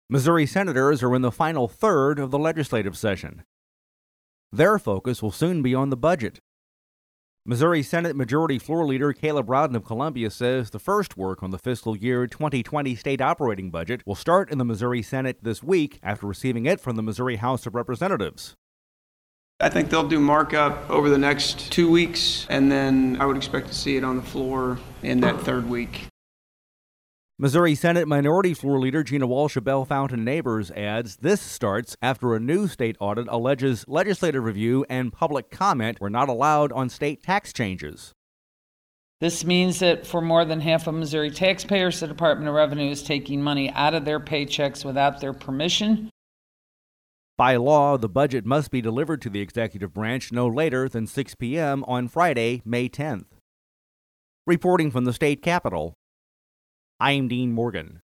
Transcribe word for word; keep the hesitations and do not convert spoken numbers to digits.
Missouri senators are in the final third of the legislative session. Their focus will soon be on the budget. Missouri Senate Majority Floor Leader Caleb Rowden of Columbia says the first work on the fiscal year twenty twenty state operating budget will start in the Missouri Senate this week after receiving it from the Missouri House of Representatives. I think they'll do markup over the next two weeks, and then I would expect to see it on the floor in that third week. Missouri Senate Minority Floor Leader Gina Walsh of Bellefontaine Neighbors adds this starts after a new state audit alleges legislative review and public comment were not allowed on state tax changes. This means that for more than half of Missouri taxpayers, the Department of Revenue is taking money out of their paychecks without their permission. By law, the budget must be delivered to the executive branch no later than six p.m. on Friday, May tenth. Reporting from the state capitol, I'm Dean Morgan.